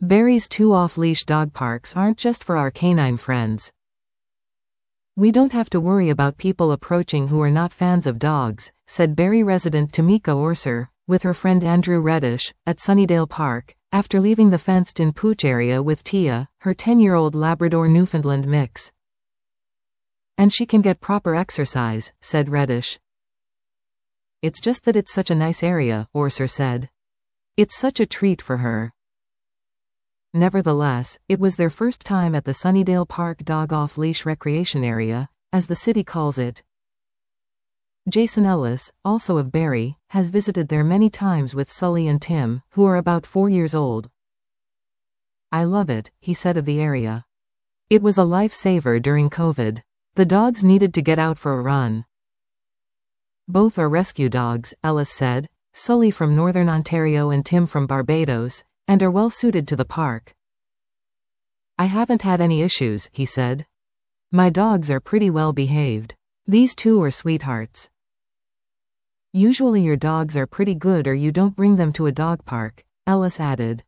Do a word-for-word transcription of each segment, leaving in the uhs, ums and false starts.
Barrie's two off-leash dog parks aren't just for our canine friends. We don't have to worry about people approaching who are not fans of dogs, said Barrie resident Tamika Orser, with her friend Andrew Reddish, at Sunnydale Park, after leaving the fenced-in pooch area with Tia, her ten-year-old Labrador-Newfoundland mix. And she can get proper exercise, said Reddish. It's just that it's such a nice area, Orser said. It's such a treat for her. Nevertheless, it was their first time at the Sunnydale Park Dog Off-Leash Recreation Area, as the city calls it. Jason Ellis, also of Barrie, has visited there many times with Sully and Tim, who are about four years old. I love it, he said of the area. It was a lifesaver during COVID. The dogs needed to get out for a run. Both are rescue dogs, Ellis said, Sully from Northern Ontario and Tim from Barbados, and are well suited to the park. I haven't had any issues, he said. My dogs are pretty well behaved. These two are sweethearts. Usually your dogs are pretty good or you don't bring them to a dog park, Ellis added.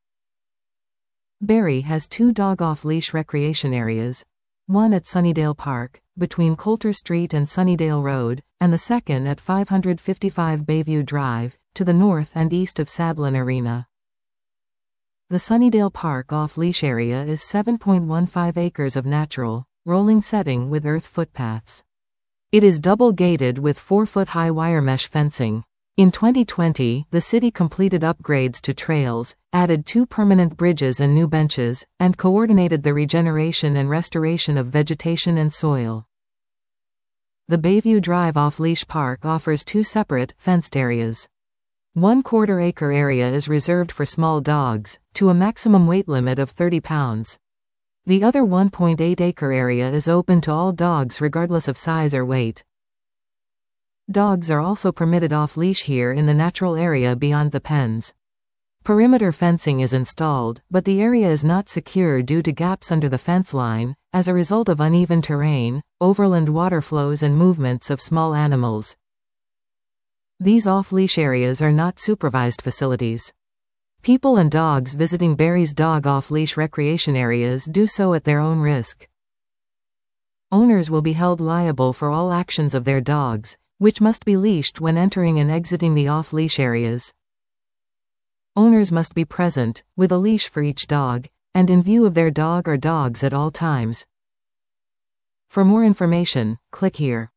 Barrie has two dog off-leash recreation areas, one at Sunnydale Park, between Coulter Street and Sunnydale Road, and the second at five fifty-five Bayview Drive, to the north and east of Sadlon Arena. The Sunnydale Park off-leash area is seven point one five acres of natural, rolling setting with earth footpaths. It is double-gated with four-foot-high wire mesh fencing. In twenty twenty, the city completed upgrades to trails, added two permanent bridges and new benches, and coordinated the regeneration and restoration of vegetation and soil. The Bayview Drive off-leash park offers two separate, fenced areas. One quarter-acre area is reserved for small dogs, to a maximum weight limit of thirty pounds. The other one point eight acre area is open to all dogs regardless of size or weight. Dogs are also permitted off-leash here in the natural area beyond the pens. Perimeter fencing is installed, but the area is not secure due to gaps under the fence line, as a result of uneven terrain, overland water flows and movements of small animals. These off-leash areas are not supervised facilities. People and dogs visiting Barrie's dog off-leash recreation areas do so at their own risk. Owners will be held liable for all actions of their dogs, which must be leashed when entering and exiting the off-leash areas. Owners must be present, with a leash for each dog, and in view of their dog or dogs at all times. For more information, click here.